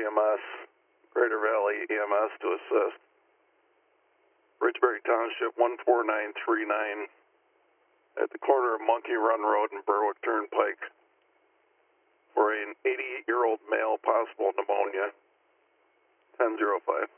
EMS, Greater Valley EMS to assist. Ridgebury Township 14939 at the corner of Monkey Run Road and Berwick Turnpike for an 88-year-old male, possible pneumonia. 1005.